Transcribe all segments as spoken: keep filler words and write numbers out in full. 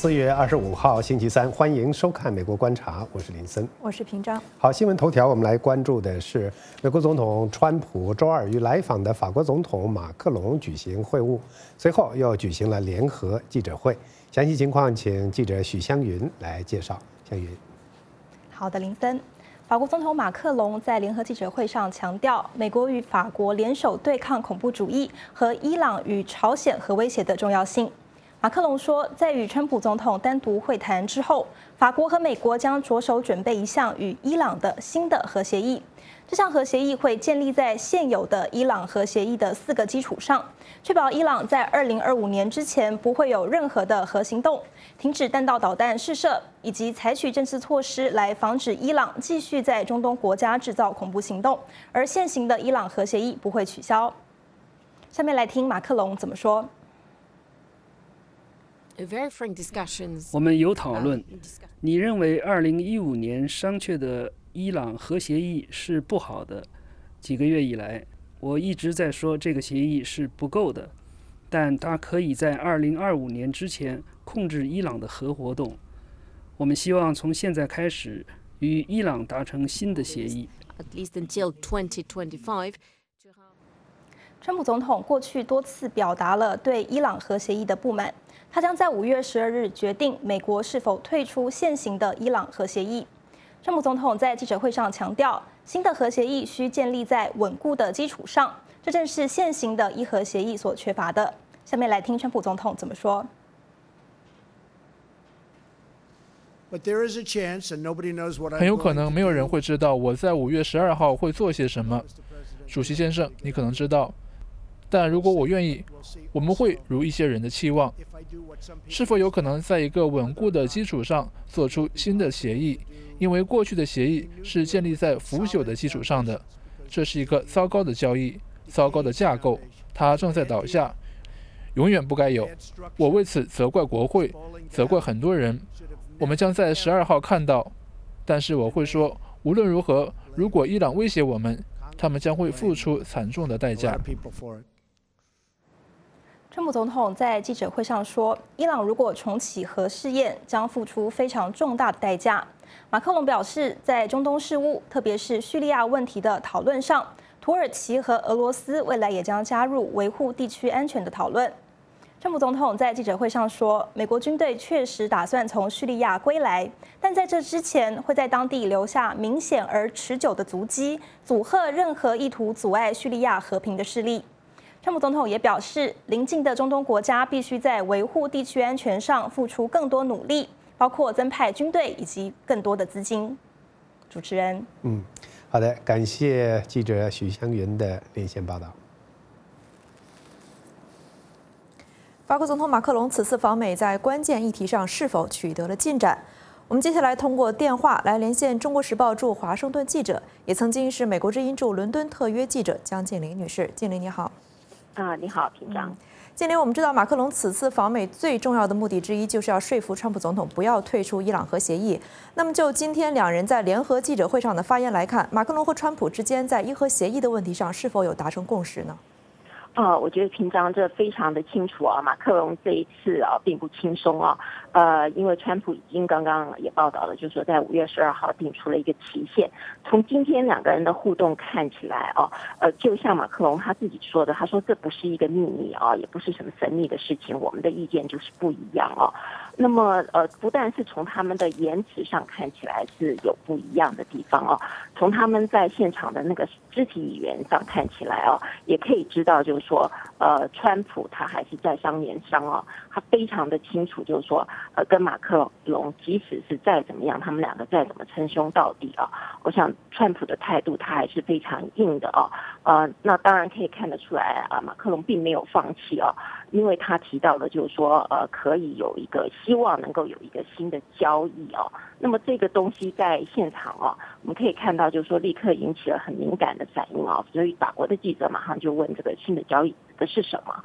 四月二十五号星期三，欢迎收看《美国观察》，我是林森， 我是平章。 好，新闻头条，我们来关注的是美国总统川普周二与来访的法国总统马克龙举行会晤，随后又举行了联合记者会。详细情况，请记者许湘云来介绍。湘云， 好的，林森。法国总统马克龙在联合记者会上强调，美国与法国联手对抗恐怖主义和伊朗与朝鲜核威胁的重要性。马克龙说，在与川普总统单独会谈之后，法国和美国将着手准备一项与伊朗的新的核协议。这项核协议会建立在现有的伊朗核协议的四个基础上，确保伊朗在二零二五年之前不会有任何的核行动，停止弹道导弹试射，以及采取政治措施来防止伊朗继续在中东国家制造恐怖行动。而现行的伊朗核协议不会取消。下面来听马克龙怎么说。 我们有讨论，你认为二零一五年商榷的伊朗核协议是不好的。几个月以来，我一直在说这个协议是不够的，但它可以在二零二五年之前控制伊朗的核活动。我们希望从现在开始与伊朗达成新的协议。 川普总统过去多次表达了对伊朗核协议的不满，他将在五月十二日决定美国是否退出现行的伊朗核协议。川普总统在记者会上强调，新的核协议需建立在稳固的基础上，这正是现行的伊核协议所缺乏的。下面来听川普总统怎么说。 很有可能没有人会知道我在五月十二号会做些什么，主席先生，你可能知道。但如果我愿意，我们会如一些人的期望。是否有可能在一个稳固的基础上做出新的协议？因为过去的协议是建立在腐朽的基础上的，这是一个糟糕的交易，糟糕的架构，它正在倒下，永远不该有。我为此责怪国会，责怪很多人。我们将在十二号看到，但是我会说，无论如何，如果伊朗威胁我们，他们将会付出惨重的代价。 川普总统在记者会上说，伊朗如果重启核试验，将付出非常重大的代价。马克龙表示，在中东事务，特别是叙利亚问题的讨论上，土耳其和俄罗斯未来也将加入维护地区安全的讨论。川普总统在记者会上说，美国军队确实打算从叙利亚归来，但在这之前会在当地留下明显而持久的足迹，阻吓任何意图阻碍叙利亚和平的势力。川普总统也表示，邻近的中东国家必须在维护地区安全上付出更多努力，包括增派军队以及更多的资金。主持人， 嗯，好的，感谢记者许湘云的连线报道。 法国总统马克龙此次访美，在关键议题上是否取得了进展？我们接下来通过电话来连线《中国时报》驻华盛顿记者，也曾经是美国之音驻伦敦特约记者江静玲女士。静玲你好。 啊，你好，平章。 静玲，我们知道马克龙此次访美最重要的目的之一，就是要说服川普总统不要退出伊朗核协议。那么就今天两人在联合记者会上的发言来看，马克龙和川普之间在伊核协议的问题上是否有达成共识呢？ 呃，我觉得平章这非常的清楚啊，马克龙这一次啊并不轻松啊，呃，因为川普已经刚刚也报道了，就是说在五月十二号定出了一个期限。从今天两个人的互动看起来啊，呃，就像马克龙他自己说的，他说这不是一个秘密啊，也不是什么神秘的事情，我们的意见就是不一样啊。那么呃，不但是从他们的言辞上看起来是有不一样的地方啊，从他们在现场的那个肢体语言上看起来啊，也可以知道就是说，呃，川普他还是在商言商啊，他非常的清楚，就是说，呃，跟马克龙即使是再怎么样，他们两个再怎么称兄道弟啊，我想川普的态度他还是非常硬的啊，呃，那当然可以看得出来啊，马克龙并没有放弃啊，因为他提到的就是说，呃，可以有一个希望能够有一个新的交易啊，那么这个东西在现场啊，我们可以看到就是说立刻引起了很敏感的反应啊，所以法国的记者马上就问这个新的交易的是什么？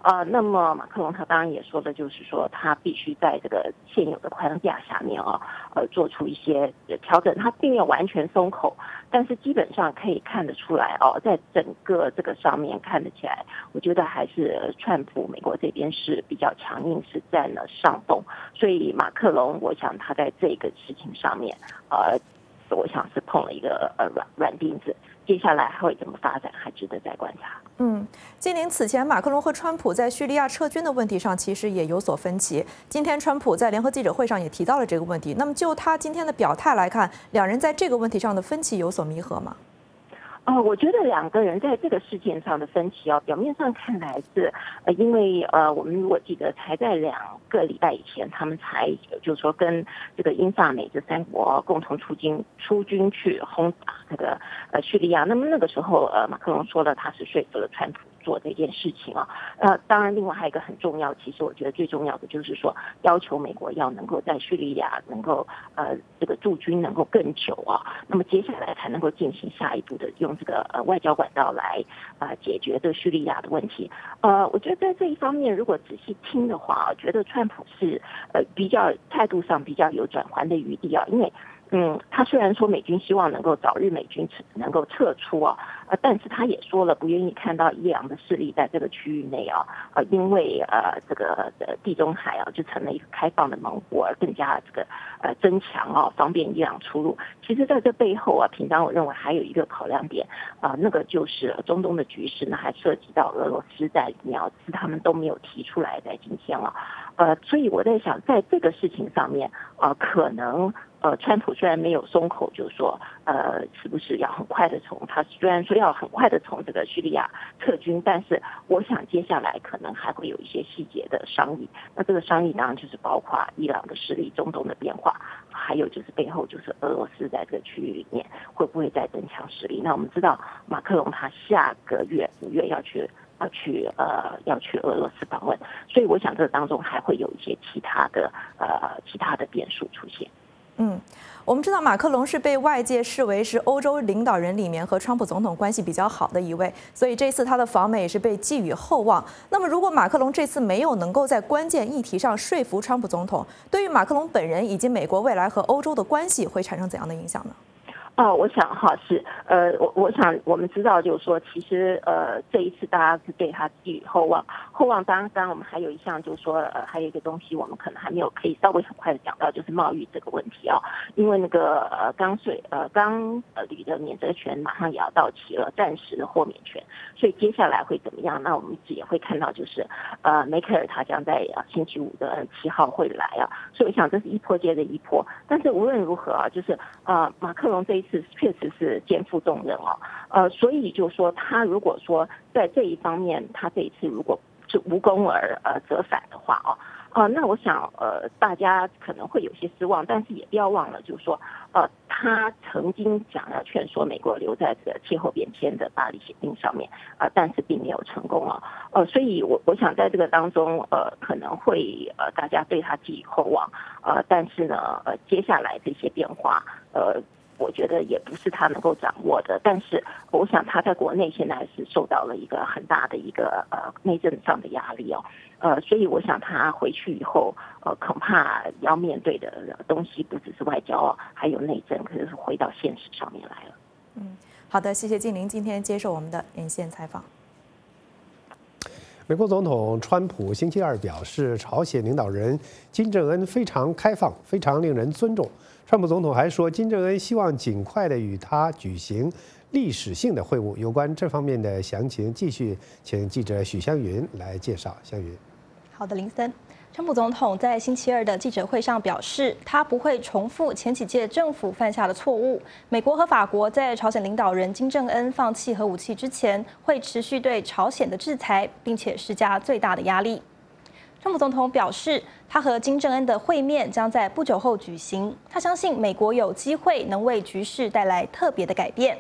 呃，那么马克龙他当然也说的就是说，他必须在这个现有的框架下面啊，呃，做出一些调整。他并没有完全松口，但是基本上可以看得出来哦，在整个这个上面看得起来，我觉得还是川普美国这边是比较强硬，是占了上风。所以马克龙，我想他在这个事情上面，呃，我想是碰了一个呃软软钉子。接下来还会怎么发展，还值得再观察。 嗯，金玲，此前马克龙和川普在叙利亚撤军的问题上其实也有所分歧。今天川普在联合记者会上也提到了这个问题。那么就他今天的表态来看，两人在这个问题上的分歧有所弥合吗？ 呃，我觉得两个人在这个事件上的分歧啊，表面上看来是，呃，因为呃，我们如果记得，才在两个礼拜以前，他们才就是说跟这个英法美这三国共同出军出军去轰打这个呃叙利亚。那么那个时候，呃，马克龙说了，他是说服了川普做这件事情啊。呃，当然，另外还有一个很重要，其实我觉得最重要的就是说，要求美国要能够在叙利亚能够呃这个驻军能够更久啊。那么接下来才能够进行下一步的用这个呃外交管道来啊、呃、解决这叙利亚的问题。呃，我觉得在这一方面，如果仔细听的话，我觉得川普是呃比较态度上比较有转圜的余地啊，因为。嗯，他虽然说美军希望能够早日美军能够撤出啊，呃，但是他也说了不愿意看到伊朗的势力在这个区域内啊，呃，因为呃这个呃地中海啊就成了一个开放的门户，而更加这个呃增强啊，方便伊朗出入。其实在这背后啊，平常我认为还有一个考量点啊、呃，那个就是中东的局势呢，还涉及到俄罗斯在里面啊，是他们都没有提出来在今天啊，呃，所以我在想，在这个事情上面啊、呃，可能。呃，川普虽然没有松口，就是说，呃，是不是要很快的从他虽然说要很快的从这个叙利亚撤军，但是我想接下来可能还会有一些细节的商议。那这个商议当然就是包括伊朗的势力、中东的变化，还有就是背后就是俄罗斯在这个区域里面会不会再增强实力。那我们知道马克龙他下个月五月要去。要去呃要去俄罗斯访问，所以我想这当中还会有一些其他的呃其他的变数出现。 嗯，我们知道马克龙是被外界视为是欧洲领导人里面和川普总统关系比较好的一位，所以这次他的访美也是被寄予厚望。那么，如果马克龙这次没有能够在关键议题上说服川普总统，对于马克龙本人以及美国未来和欧洲的关系会产生怎样的影响呢？ 哦，我想哈是，呃，我我想我们知道，就是说，其实呃，这一次大家是对他寄予厚望，厚望当然，当然我们还有一项就是说，呃，还有一个东西我们可能还没有可以稍微很快的讲到，就是贸易这个问题啊，因为那个呃钢税呃钢呃铝的免责权马上也要到期了，暂时的豁免权，所以接下来会怎么样？那我们一直也会看到，就是呃梅克尔他将在啊星期五的七号会来啊，所以我想这是一波接着一波，但是无论如何啊，就是呃马克龙这一是确实是肩负重任哦，呃，所以就说他如果说在这一方面，他这一次如果是无功而呃折返的话哦，呃，那我想呃大家可能会有些失望，但是也不要忘了，就是说呃他曾经想要劝说美国留在这个气候变迁的巴黎协定上面啊、呃，但是并没有成功啊，呃，所以我我想在这个当中呃可能会呃大家对他寄予厚望，呃，但是呢呃接下来这些变化呃。我觉得也不是他能够掌握的，但是我想他在国内现在是受到了一个很大的一个呃内政上的压力哦，呃，所以我想他回去以后，呃，恐怕要面对的东西不只是外交，还有内政，可是回到现实上面来了。 嗯，好的，谢谢静玲今天接受我们的连线采访。 美国总统川普星期二表示，朝鲜领导人金正恩非常开放，非常令人尊重。川普总统还说，金正恩希望尽快的与他举行历史性的会晤。有关这方面的详情，继续请记者许湘云来介绍。湘云， 好的，林森。川普总统在星期二的记者会上表示，他不会重复前几届政府犯下的错误。美国和法国在朝鲜领导人金正恩放弃核武器之前，会持续对朝鲜的制裁，并且施加最大的压力。川普总统表示，他和金正恩的会面将在不久后举行。他相信美国有机会能为局势带来特别的改变。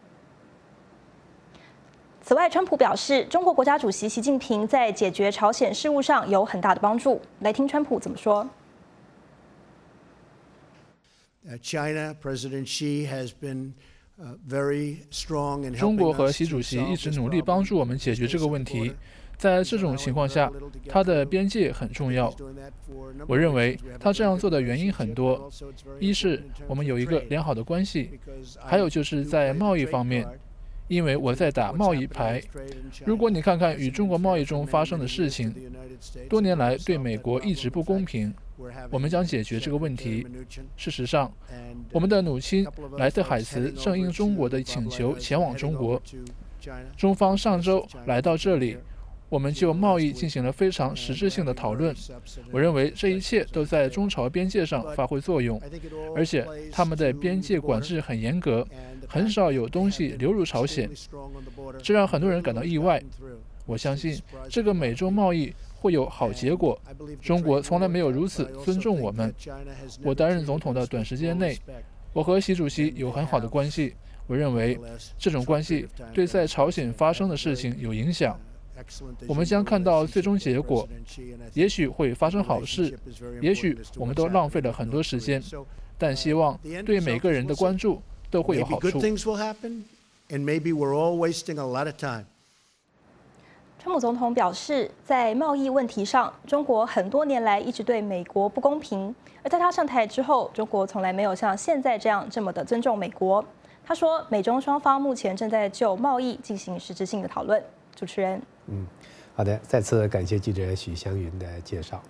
此外，川普表示，中国国家主席习近平在解决朝鲜事务上有很大的帮助。来听川普怎么说。 China President Xi has been very strong in helping us. 中国和习主席一直努力帮助我们解决这个问题。 在这种情况下，它的边界很重要。我认为他这样做的原因很多，一是我们有一个良好的关系，还有就是在贸易方面。因为我在打贸易牌，如果你看看与中国贸易中发生的事情，多年来对美国一直不公平，我们将解决这个问题。事实上，我们的母亲莱特海茨正应中国的请求前往中国，中方上周来到这里，我们就贸易进行了非常实质性的讨论。我认为这一切都在中朝边界上发挥作用，而且他们的边界管制很严格，很少有东西流入朝鲜，这让很多人感到意外。我相信这个美中贸易会有好结果。中国从来没有如此尊重我们。我担任总统的短时间内，我和习主席有很好的关系。我认为这种关系对在朝鲜发生的事情有影响。我们将看到最终结果，也许会发生好事，也许我们都浪费了很多时间，但希望对每个人的关注都会有好处。 川普总统表示，在贸易问题上，中国很多年来一直对美国不公平，而在他上台之后，中国从来没有像现在这样这么的尊重美国。他说，美中双方目前正在就贸易进行实质性的讨论。主持人， 嗯，好的，再次感谢记者许湘云的介绍。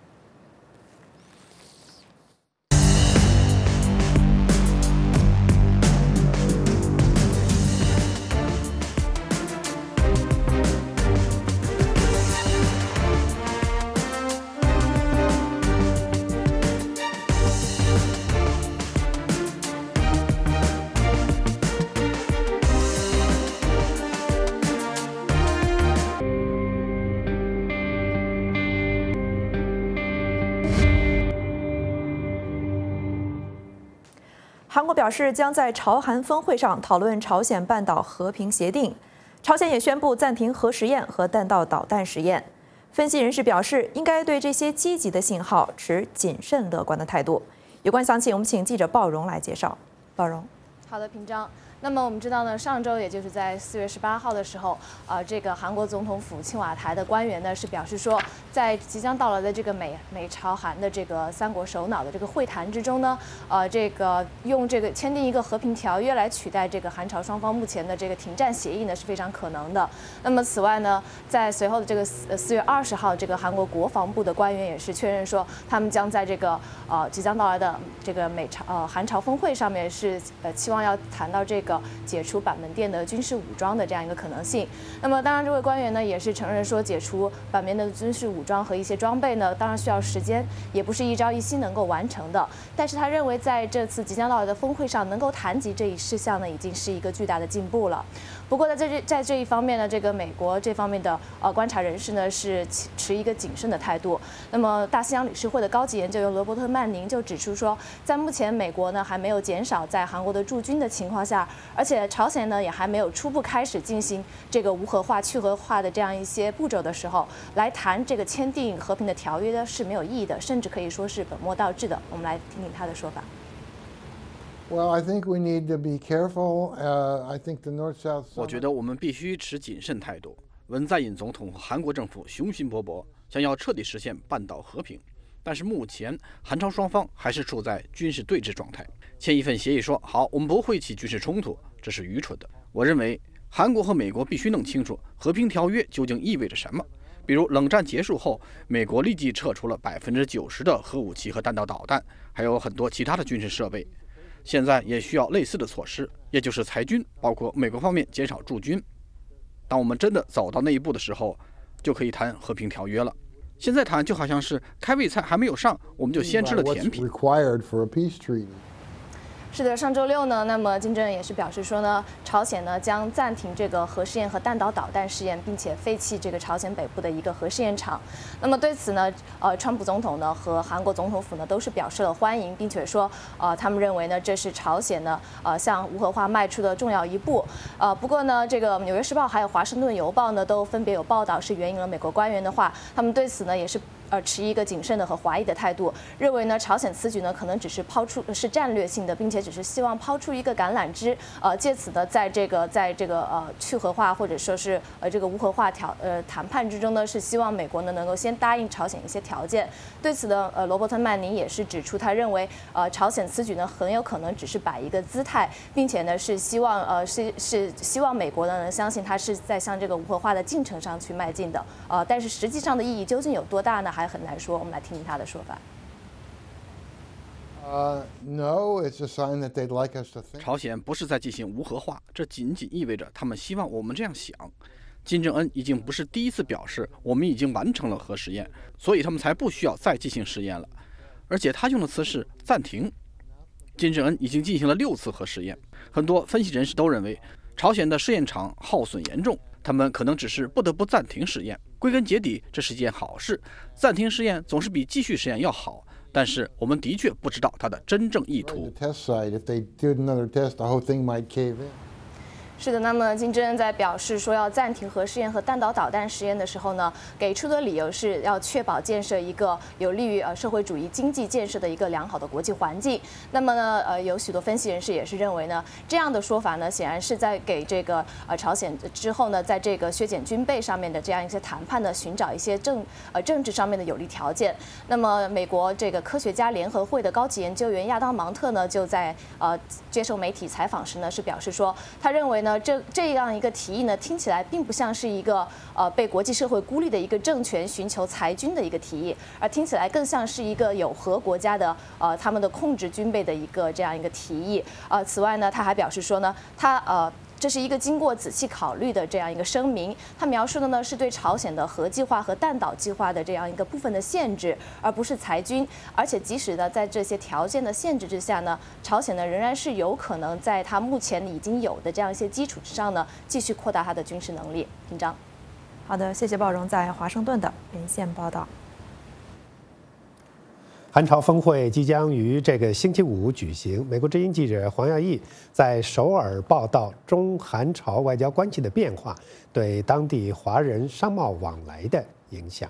韩国表示将在朝韩峰会上讨论朝鲜半岛和平协定。朝鲜也宣布暂停核实验和弹道导弹实验。分析人士表示，应该对这些积极的信号持谨慎乐观的态度。有关详情，我们请记者鲍荣来介绍。鲍荣， 好的，平章。那么我们知道呢，上周也就是在四月十八号的时候，呃，这个韩国总统府青瓦台的官员呢是表示说，在即将到来的这个美美朝韩的这个三国首脑的这个会谈之中呢，呃，这个用这个签订一个和平条约来取代这个韩朝双方目前的这个停战协议呢是非常可能的。那么此外呢，在随后的这个四四月二十号，这个韩国国防部的官员也是确认说，他们将在这个呃即将到来的这个美朝呃韩朝峰会上面是呃期望要谈到这个。解除板门店的军事武装的这样一个可能性。那么，当然，这位官员呢也是承认说，解除板门店的军事武装和一些装备呢，当然需要时间，也不是一朝一夕能够完成的。但是他认为，在这次即将到来的峰会上，能够谈及这一事项呢，已经是一个巨大的进步了。不过，在这在这一方面呢，这个美国这方面的呃观察人士呢是持一个谨慎的态度。那么，大西洋理事会的高级研究员罗伯特·曼宁就指出说，在目前美国呢还没有减少在韩国的驻军的情况下，而且朝鲜呢也还没有初步开始进行这个无核化、去核化的这样一些步骤的时候，来谈这个签订和平的条约呢是没有意义的，甚至可以说是本末倒置的。我们来听听他的说法。 Well, I think we need to be careful. Uh, I think the North-South. 我觉得我们必须持谨慎态度。文在寅总统和韩国政府雄心勃勃，想要彻底实现半岛和平，但是目前韩朝双方还是处在军事对峙状态。签一份协议说好，我们不会起军事冲突，这是愚蠢的。我认为韩国和美国必须弄清楚和平条约究竟意味着什么。比如冷战结束后，美国立即撤出了百分之九十的核武器和弹道导弹，还有很多其他的军事设备。现在也需要类似的措施，也就是裁军，包括美国方面减少驻军。当我们真的走到那一步的时候，就可以谈和平条约了。现在谈就好像是开胃菜还没有上，我们就先吃了甜品。 是的，上周六呢，那么金正恩也是表示说呢，朝鲜呢将暂停这个核试验和弹道导弹试验，并且废弃这个朝鲜北部的一个核试验场。那么对此呢，呃，川普总统呢和韩国总统府呢都是表示了欢迎，并且说，呃，他们认为呢这是朝鲜呢呃向无核化迈出的重要一步。呃，不过呢，这个《纽约时报》还有《华盛顿邮报》呢都分别有报道是援引了美国官员的话，他们对此呢也是。 呃持一个谨慎的和怀疑的态度，认为呢朝鲜此举呢可能只是抛出是战略性的，并且只是希望抛出一个橄榄枝，呃借此呢在这个在这个呃去核化或者说是呃这个无核化条呃谈判之中呢，是希望美国呢能够先答应朝鲜一些条件。对此呢，呃罗伯特曼宁也是指出，他认为呃朝鲜此举呢很有可能只是摆一个姿态，并且呢是希望呃是是希望美国呢能相信他是在向这个无核化的进程上去迈进的，呃但是实际上的意义究竟有多大呢，还很难说。我们来听听他的说法。 Uh, no, it's a sign that they'd like us to think. 朝鲜不是在进行无核化，这仅仅意味着他们希望我们这样想。金正恩已经不是第一次表示我们已经完成了核实验，所以他们才不需要再进行实验了。而且他用的词是暂停。金正恩已经进行了六次核实验，很多分析人士都认为朝鲜的试验场耗损严重，他们可能只是不得不暂停实验。归根结底，这是一件好事。暂停实验总是比继续实验要好。但是我们的确不知道它的真正意图。是的，那么金正恩在表示说要暂停核试验和弹道导弹实验的时候呢，给出的理由是要确保建设一个有利于呃社会主义经济建设的一个良好的国际环境。那么呢，呃，有许多分析人士也是认为呢，这样的说法呢，显然是在给这个呃朝鲜之后呢，在这个削减军备上面的这样一些谈判呢，寻找一些政呃政治上面的有利条件。那么，美国这个科学家联合会的高级研究员亚当芒特呢，就在呃接受媒体采访时呢，是表示说，他认为呢。这这样一个提议呢，听起来并不像是一个呃被国际社会孤立的一个政权寻求裁军的一个提议，而听起来更像是一个有核国家的呃他们的控制军备的一个这样一个提议。呃，此外呢，他还表示说呢，他呃。这是一个经过仔细考虑的这样一个声明，他描述的呢是对朝鲜的核计划和弹道计划的这样一个部分的限制，而不是裁军。而且即使呢在这些条件的限制之下呢，朝鲜呢仍然是有可能在它目前已经有的这样一些基础之上呢，继续扩大它的军事能力。紧张。 好的，谢谢鲍荣在华盛顿的连线报道。 韩朝峰会即将于这个星期五举行。美国之音记者黄耀义在首尔报道中韩朝外交关系的变化对当地华人商贸往来的影响。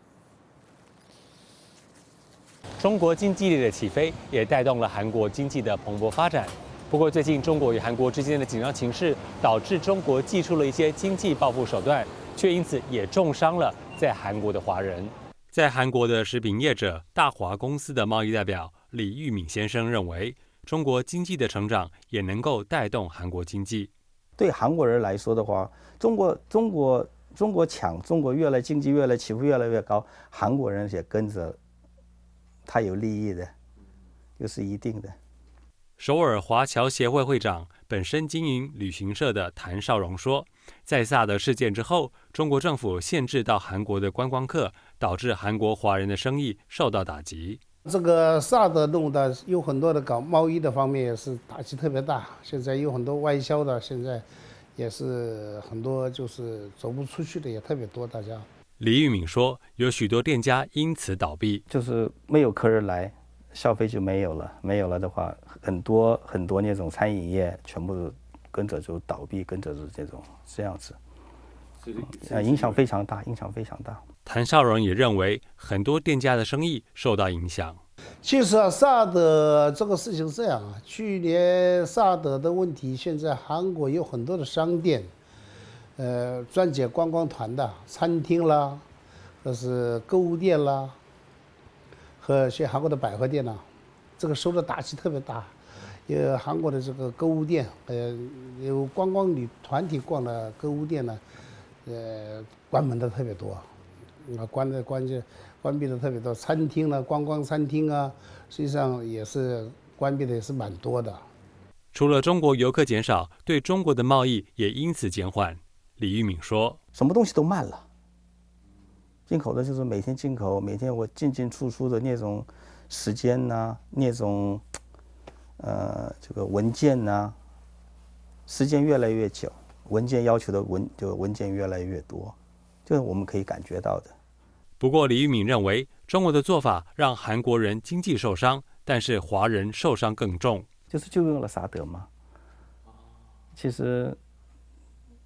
中国经济力的起飞也带动了韩国经济的蓬勃发展。不过，最近中国与韩国之间的紧张情势，导致中国祭出了一些经济报复手段，却因此也重伤了在韩国的华人。在韩国的食品业者大华公司的贸易代表李玉敏先生认为，中国经济的成长也能够带动韩国经济。 对韩国人来说的话，中国中国中国强，中国越来经济越来起伏越来越高，韩国人也跟着，他有利益的，就是一定的。 首尔华侨协会会长、本身经营旅行社的谭绍荣说，在萨德事件之后，中国政府限制到韩国的观光客，导致韩国华人的生意受到打击。 这个萨德弄的有很多的搞贸易的方面也是打击特别大，现在有很多外销的，现在也是很多就是走不出去的也特别多。大家李玉敏说，有许多店家因此倒闭， 就是没有客人来。消费就没有了，没有了的话，很多很多那种餐饮业全部跟着就倒闭，跟着是这种这样子，呃，影响非常大，影响非常大。 谭绍荣也认为，很多店家的生意受到影响。 其实啊，萨德这个事情是这样啊，去年萨德的问题，现在韩国有很多的商店，呃，专接观光团的餐厅啦，或是购物店啦。和些韩国的百货店呢、啊，这个受的打击特别大，有韩国的这个购物店，呃，有观光旅团体逛的购物店呢，呃，关门的特别多，啊，关的关键关闭的特别多，餐厅呢，观光餐厅啊，实际上也是关闭的也是蛮多的。 除了中国游客减少，对中国的贸易也因此减缓。李玉敏说：“ 什么东西都慢了。”进口的就是每天进口，每天我进进出出的那种时间呐、啊，那种呃这个文件呐、啊，时间越来越久，文件要求的文就文件越来越多，这是我们可以感觉到的。 不过李玉敏认为，中国的做法让韩国人经济受伤，但是华人受伤更重。 就是就用了萨德嘛，其实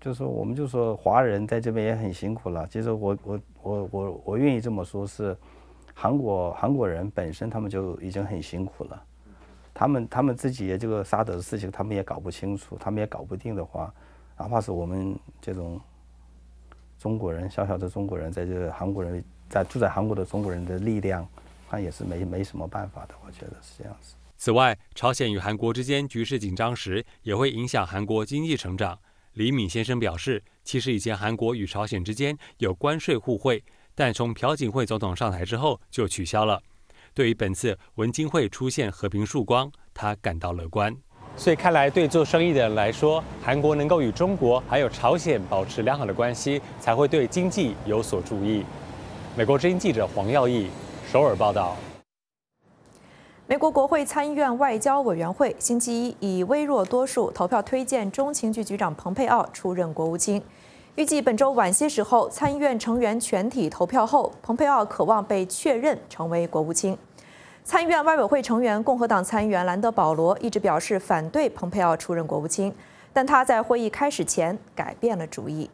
就是说我们就说华人在这边也很辛苦了。其实我我我我我愿意这么说，是韩国韩国人本身他们就已经很辛苦了，他们他们自己也这个沙德的事情他们也搞不清楚，他们也搞不定的话，哪怕是我们这种中国人小小的中国人，在这个韩国人在住在韩国的中国人的力量，他也是没没什么办法的，我觉得是这样子。 此外，朝鲜与韩国之间局势紧张时，也会影响韩国经济成长。李敏先生表示，其实以前韩国与朝鲜之间有关税互惠，但从朴槿惠总统上台之后就取消了。对于本次文经会出现和平曙光，他感到乐观。所以看来，对做生意的人来说，韩国能够与中国还有朝鲜保持良好的关系，才会对经济有所注意。美国之音记者黄耀义首尔报道。 美国国会参议院外交委员会星期一以微弱多数投票推荐中情局局长蓬佩奥出任国务卿。预计本周晚些时候，参议院成员全体投票后，蓬佩奥渴望被确认成为国务卿。参议院外委会成员共和党参议员兰德·保罗一直表示反对蓬佩奥出任国务卿，但他在会议开始前改变了主意。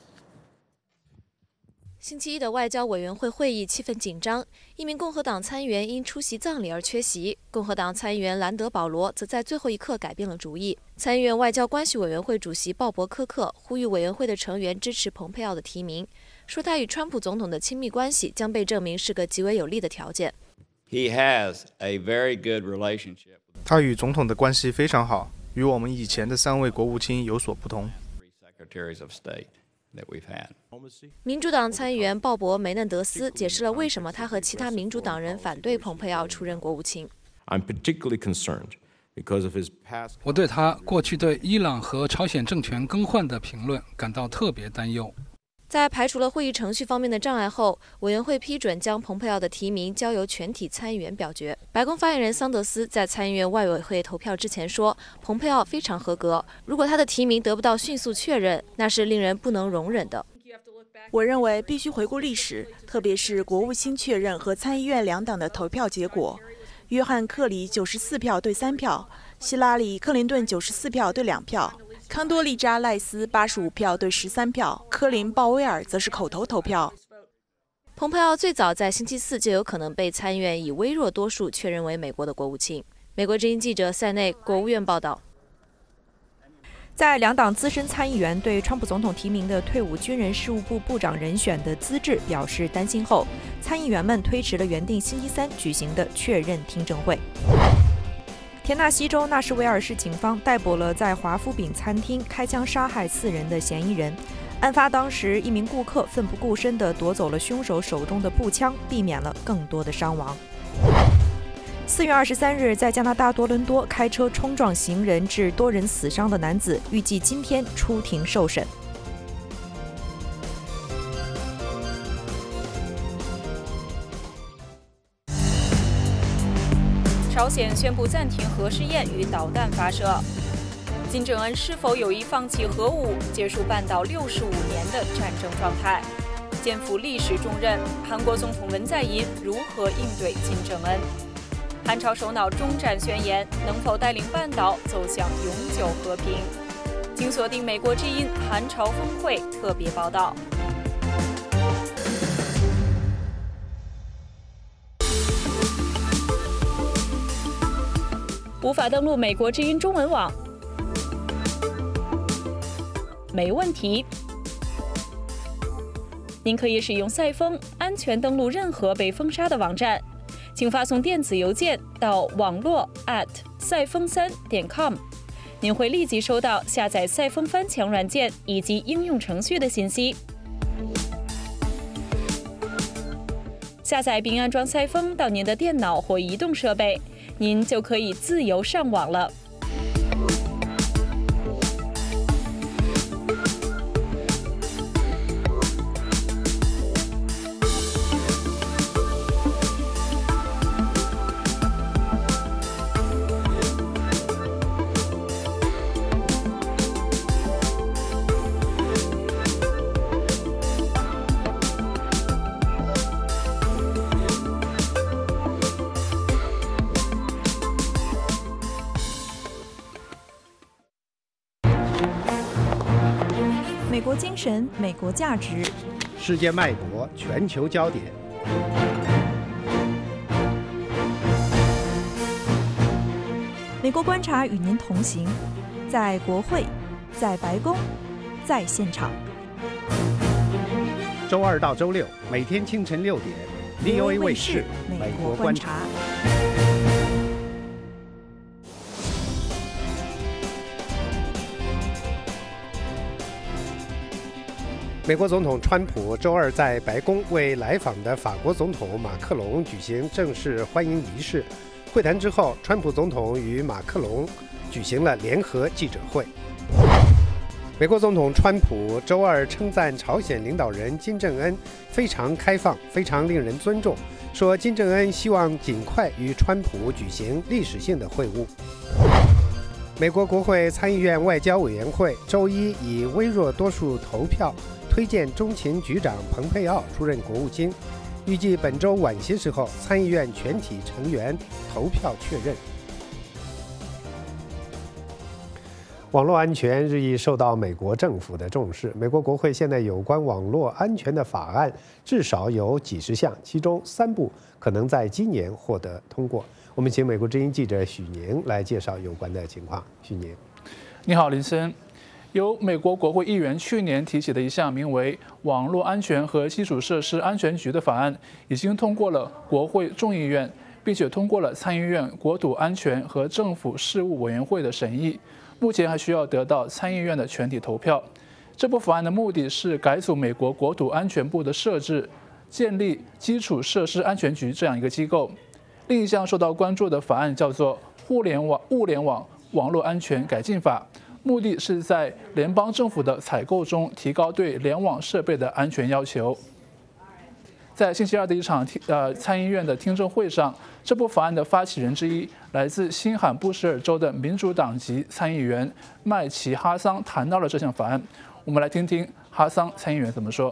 星期一的外交委员会会议气氛紧张，一名共和党参议员因出席葬礼而缺席。共和党参议员兰德·保罗则在最后一刻改变了主意。参议院外交关系委员会主席鲍勃·科克呼吁委员会的成员支持蓬佩奥的提名，说他与川普总统的亲密关系将被证明是个极为有利的条件。 He has a very good relationship. 他与总统的关系非常好，与我们以前的三位国务卿有所不同。 民主党参议员鲍勃·梅嫩德斯解释了为什么他和其他民主党人反对蓬佩奥出任国务卿。 I'm particularly concerned because of his past. 我对他过去对伊朗和朝鲜政权更换的评论感到特别担忧。 在排除了会议程序方面的障碍后，委员会批准将蓬佩奥的提名交由全体参议员表决。白宫发言人桑德斯在参议院外委会投票之前说，蓬佩奥非常合格，如果他的提名得不到迅速确认，那是令人不能容忍的。 我认为必须回顾历史，特别是国务卿确认和参议院两党的投票结果。约翰·克里九十四票对三票，希拉里·克林顿九十四票对两票。康多利扎赖斯八十五票对十三票，科林鲍威尔则是口头投票。 蓬佩奥最早在星期四就有可能被参议院以微弱多数确认为美国的国务卿。美国之音记者塞内，国务院报道。 在两党资深参议员对川普总统提名的退伍军人事务部部长人选的资质表示担心后，参议员们推迟了原定星期三举行的确认听证会。田纳西州纳什维尔市警方逮捕了在华夫饼餐厅开枪杀害四人的嫌疑人。案发当时，一名顾客奋不顾身地夺走了凶手手中的步枪，避免了更多的伤亡。四月二十三日，在加拿大多伦多开车冲撞行人致多人死伤的男子，预计今天出庭受审。 朝鲜宣布暂停核试验与导弹发射。金正恩是否有意放弃核武，结束半岛六十五年的战争状态？肩负历史重任，韩国总统文在寅如何应对金正恩？韩朝首脑终战宣言能否带领半岛走向永久和平？请锁定美国之音韩朝峰会特别报道。无法登录美国之音中文网？没问题，您可以使用赛风安全登录任何被封杀的网站。请发送电子邮件到网络 at 赛风三点 com， 您会立即收到下载赛风翻墙软件以及应用程序的信息。下载并安装赛风到您的电脑或移动设备，您就可以自由上网了。 美国精神、美国价值， 世界脉搏，全球焦点。 美国观察与您同行，在国会，在白宫，在现场。 周二到周六，每天清晨六点 ，V O A 卫视《美国观察》。美国总统川普周二在白宫为来访的法国总统马克龙举行正式欢迎仪式。会谈之后，川普总统与马克龙举行了联合记者会。美国总统川普周二称赞朝鲜领导人金正恩非常开放，非常令人尊重，说金正恩希望尽快与川普举行历史性的会晤。美国国会参议院外交委员会周一以微弱多数投票推荐中情局长蓬佩奥出任国务卿，预计本周晚些时候参议院全体成员投票确认。网络安全日益受到美国政府的重视。美国国会现在有关网络安全的法案至少有几十项，其中三部可能在今年获得通过。我们请美国之音记者许宁来介绍有关的情况。许宁， 你好，林森。由美国国会议员去年提起的一项名为《网络安全和基础设施安全局》的法案，已经通过了国会众议院，并且通过了参议院国土安全和政府事务委员会的审议。目前还需要得到参议院的全体投票。这部法案的目的是改组美国国土安全部的设置，建立基础设施安全局这样一个机构。另一项受到关注的法案叫做《互联网物联网网络安全改进法》，目的是在联邦政府的采购中提高对联网设备的安全要求。在星期二的一场呃参议院的听证会上，这部法案的发起人之一，来自新罕布什尔州的民主党籍参议员麦奇哈桑谈到了这项法案。我们来听听哈桑参议员怎么说。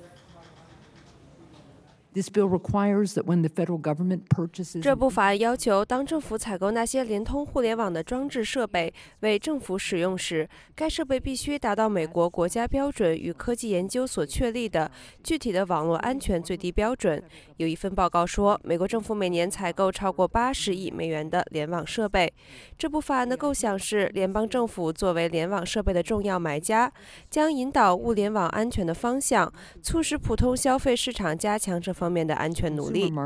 这部法案要求，当政府采购那些连通互联网的装置设备为政府使用时，该设备必须达到美国国家标准与科技研究所确立的具体的网络安全最低标准。有一份报告说，美国政府每年采购超过八十亿美元的联网设备。这部法案的构想是，联邦政府作为联网设备的重要买家，将引导物联网安全的方向，促使普通消费市场加强这方面的安全努力。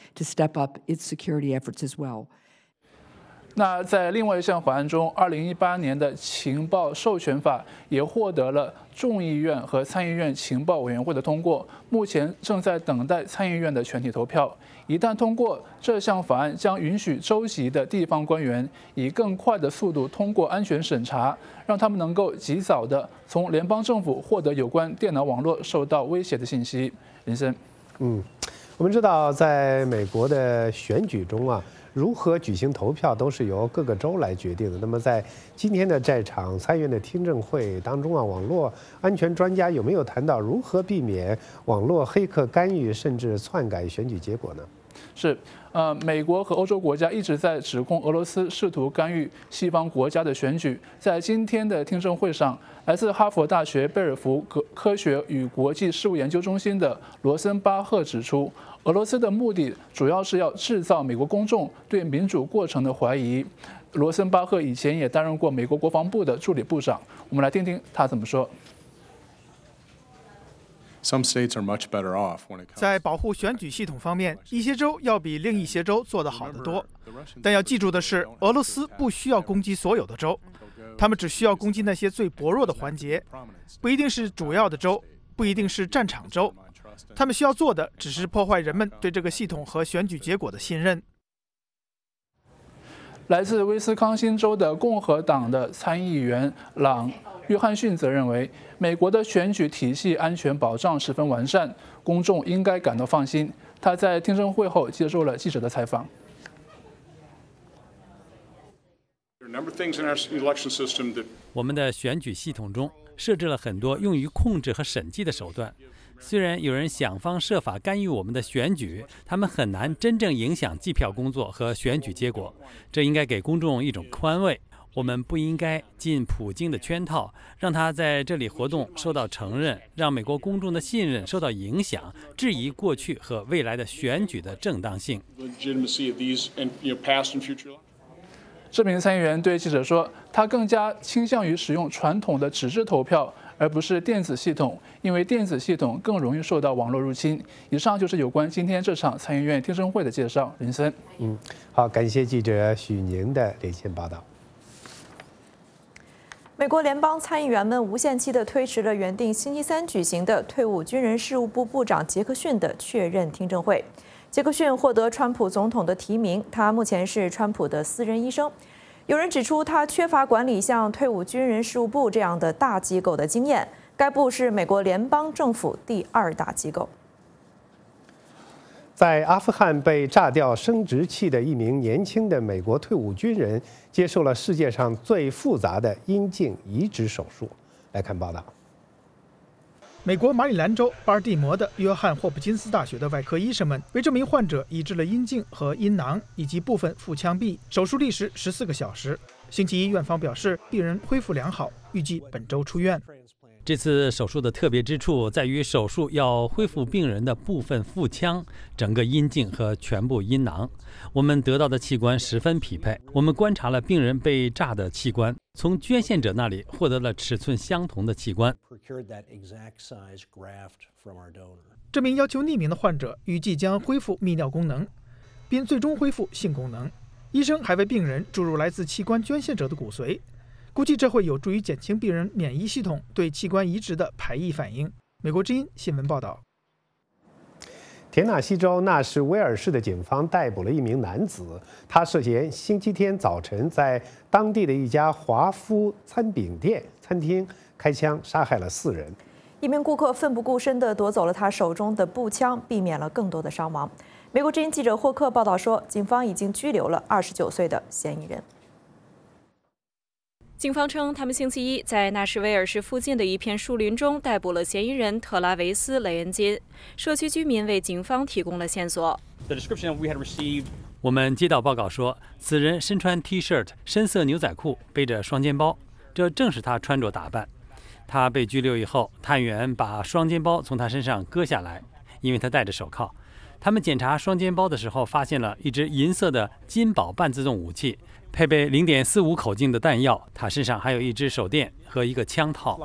那在另外一项法案中，二零一八年的情报授权法也获得了众议院和参议院情报委员会的通过，目前正在等待参议院的全体投票。一旦通过，这项法案将允许州级的地方官员以更快的速度通过安全审查，让他们能够及早的从联邦政府获得有关电脑网络受到威胁的信息。林森， 嗯，我们知道，在美国的选举中啊，如何举行投票都是由各个州来决定的。那么在今天的这场参议院的听证会当中啊，网络安全专家有没有谈到如何避免网络黑客干预甚至篡改选举结果呢？ 是，呃，美国和欧洲国家一直在指控俄罗斯试图干预西方国家的选举。在今天的听证会上，来自哈佛大学贝尔福科学与国际事务研究中心的罗森巴赫指出，俄罗斯的目的主要是要制造美国公众对民主过程的怀疑。罗森巴赫以前也担任过美国国防部的助理部长。我们来听听他怎么说。 在保护选举系统方面，一些州要比另一些州做得好得多。但要记住的是，俄罗斯不需要攻击所有的州，他们只需要攻击那些最薄弱的环节，不一定是主要的州，不一定是战场州。他们需要做的只是破坏人们对这个系统和选举结果的信任。 来自威斯康星州的共和党的参议员朗约翰逊则认为，美国的选举体系安全保障十分完善，公众应该感到放心。他在听证会后接受了记者的采访。 我们的选举系统中设置了很多用于控制和审计的手段。虽然有人想方设法干预我们的选举，他们很难真正影响计票工作和选举结果。这应该给公众一种宽慰。 我们不应该进普京的圈套，让他在这里活动受到承认，让美国公众的信任受到影响，质疑过去和未来的选举的正当性。 这名参议员对记者说，他更加倾向于使用传统的纸质投票，而不是电子系统，因为电子系统更容易受到网络入侵。以上就是有关今天这场参议院听证会的介绍。林森， 嗯，好，感谢记者许宁的连线报道。 美国联邦参议员们无限期地推迟了原定星期三举行的退伍军人事务部部长杰克逊的确认听证会。杰克逊获得川普总统的提名，他目前是川普的私人医生。有人指出，他缺乏管理像退伍军人事务部这样的大机构的经验。该部是美国联邦政府第二大机构。 在阿富汗被炸掉生殖器的一名年轻的美国退伍军人，接受了世界上最复杂的阴茎移植手术。来看报道。 美国马里兰州巴尔的摩的约翰霍普金斯大学的外科医生们为这名患者移植了阴茎和阴囊以及部分腹腔壁，手术历时十四个小时。星期一，院方表示病人恢复良好，预计本周出院。 这次手术的特别之处在于，手术要恢复病人的部分腹腔、整个阴茎和全部阴囊。我们得到的器官十分匹配。我们观察了病人被炸的器官，从捐献者那里获得了尺寸相同的器官。 这名要求匿名的患者预计将恢复泌尿功能，并最终恢复性功能。医生还为病人注入来自器官捐献者的骨髓。估计这会有助于减轻病人免疫系统对器官移植的排异反应。美国之音新闻报道。 田纳西州纳什维尔市的警方逮捕了一名男子，他涉嫌星期天早晨在当地的一家华夫餐饼店餐厅开枪杀害了四人。 一名顾客奋不顾身地夺走了他手中的步枪，避免了更多的伤亡。美国之音记者霍克报道说，警方已经拘留了二十九岁的嫌疑人。 警方称，他们星期一在纳什维尔市附近的一片树林中逮捕了嫌疑人特拉维斯·雷恩金。社区居民为警方提供了线索。 我们接到报告说，此人身穿 T 恤、深色牛仔裤，背着双肩包，这正是他穿着打扮。他被拘留以后，探员把双肩包从他身上割下来，因为他戴着手铐。他们检查双肩包的时候，发现了一支银色的金宝半自动武器。配备 零点四五 口径的弹药，他身上还有一支手电和一个枪套。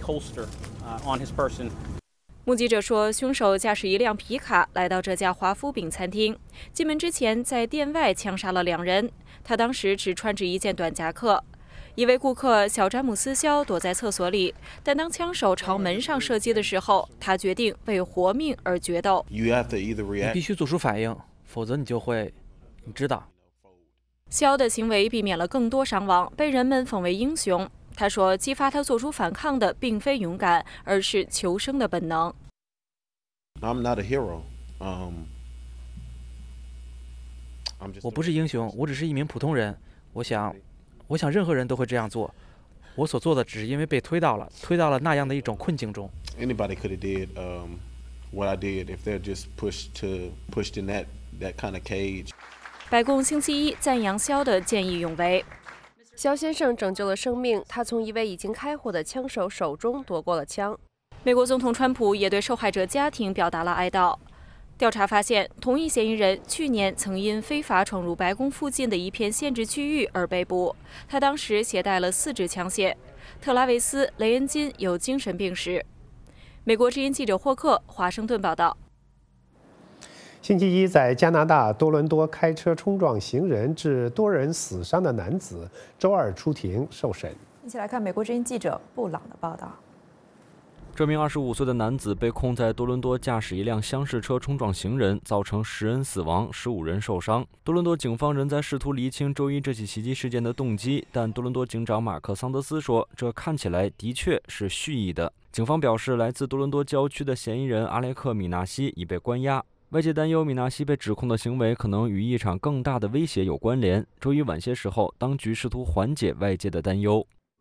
目击者说，凶手驾驶一辆皮卡来到这家华夫饼餐厅，进门之前在店外枪杀了两人。他当时只穿着一件短夹克。一位顾客小詹姆斯·肖躲在厕所里，但当枪手朝门上射击的时候，他决定为活命而决斗。 你必须做出反应，否则你就会，你知道。 肖的行为避免了更多伤亡，被人们奉为英雄。他说，激发他做出反抗的并非勇敢，而是求生的本能。 I'm not a hero. Um, 我不是英雄，我只是一名普通人。我想，我想任何人都会这样做。我所做的只是因为被推到了，推到了那样的一种困境中。 Anybody could have did um, what I did if they're just pushed to pushed in that that kind of cage. 白宫星期一赞扬肖的见义勇为。 肖先生拯救了生命，他从一位已经开火的枪手手中夺过了枪。 美国总统川普也对受害者家庭表达了哀悼。调查发现，同一嫌疑人去年曾因非法闯入白宫附近的一片限制区域而被捕，他当时携带了四支枪械。特拉维斯·雷恩金有精神病史。美国之音记者霍克华盛顿报道。 星期一，在加拿大多伦多开车冲撞行人致多人死伤的男子，周二出庭受审。 一起来看美国之音记者布朗的报道。 这名二十五岁的男子被控在多伦多驾驶一辆厢式车冲撞行人，造成十人死亡、十五人受伤。多伦多警方仍在试图厘清周一这起袭击事件的动机，但多伦多警长马克·桑德斯说，这看起来的确是蓄意的。警方表示，来自多伦多郊区的嫌疑人阿列克·米纳西已被关押。外界担忧米纳西被指控的行为可能与一场更大的威胁有关联。周一晚些时候，当局试图缓解外界的担忧。